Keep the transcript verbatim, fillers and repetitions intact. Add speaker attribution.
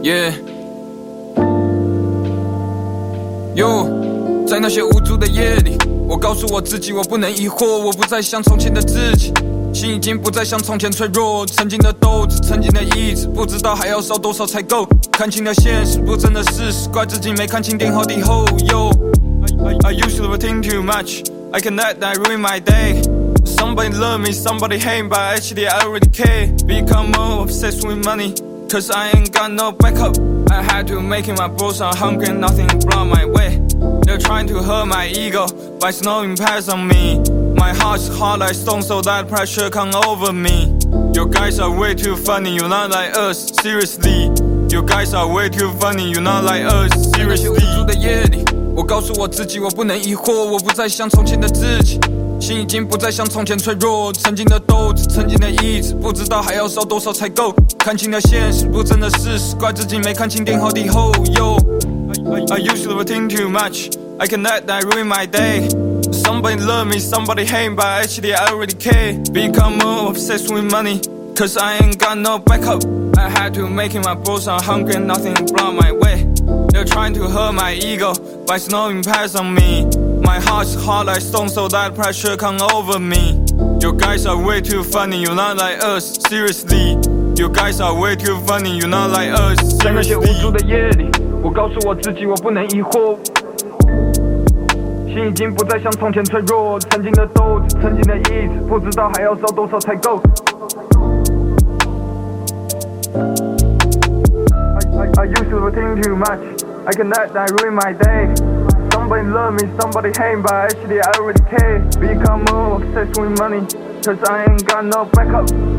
Speaker 1: Yeah， Yo， 在那些无助的夜里，我告诉我自己，我不能疑惑，我不再像从前的自己，心已经不再像从前脆弱，曾经的斗志，曾经的意志，不知道还要烧多少才够。看清了现实，不争的事实，怪自己没看清天高地厚。Yo，I I used to overthink too much, I can let that ruin my day. Somebody love me, somebody hate me, but actually I already care. Become more obsessed with money, cause I ain't got no backup. I had to make it my boss, I'm hungry, nothing brought my way. They're trying to hurt my ego, but it's no impact on me. My heart's hard like stone, so that pressure come over me. You guys are way too funny, you're not like us, seriously. You guys are way too funny, you're not like us, seriously. 无助的夜里，我告诉我自己，我不能疑惑，我不再像从前的自己，心已经不再像从前脆弱，曾经的斗志，曾经的意志，不知道还要烧多少才够。看清了现实，不争的事实，怪自己没看清天高地厚。Yo，I I used to overthink too much, I can let that ruin my day. Somebody love me, somebody hate me, but actually I already care. Become more obsessed with money, cause I ain't got no backup. I had to make it my boss, I'm hungry, nothing brought my way. They're trying to hurt my ego, but it's no impact on me. My heart's hard like stone, so that pressure come over me. You guys are way too funny, you're not like us, seriously. You guys are way too funny, you're not like us, seriously. 在那些无助的夜里，我告诉我自己，我不能疑惑。心已经不再像从前脆弱，曾经的斗志，曾经的意志，不知道还要烧多少才够。I, I, I used to overthink too much, I can let that ruin my day. Somebody love me, somebody hate me, but actually I already care. Become more obsessed with money, cause I ain't got no backup.